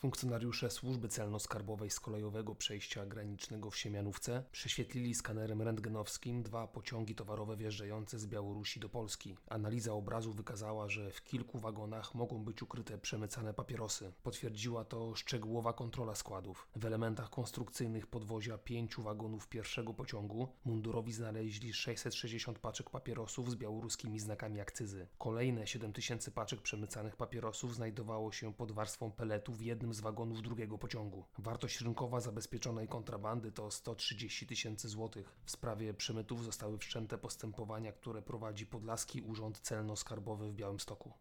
Funkcjonariusze służby celno-skarbowej z kolejowego przejścia granicznego w Siemianówce prześwietlili skanerem rentgenowskim 2 pociągi towarowe wjeżdżające z Białorusi do Polski. Analiza obrazu wykazała, że w kilku wagonach mogą być ukryte przemycane papierosy. Potwierdziła to szczegółowa kontrola składów. W elementach konstrukcyjnych podwozia 5 wagonów pierwszego pociągu mundurowi znaleźli 660 paczek papierosów z białoruskimi znakami akcyzy. Kolejne 7000 paczek przemycanych papierosów znajdowało się pod warstwą peletu w jednym z wagonów drugiego pociągu. Wartość rynkowa zabezpieczonej kontrabandy to 130 000 złotych. W sprawie przemytów zostały wszczęte postępowania, które prowadzi Podlaski Urząd Celno-Skarbowy w Białymstoku.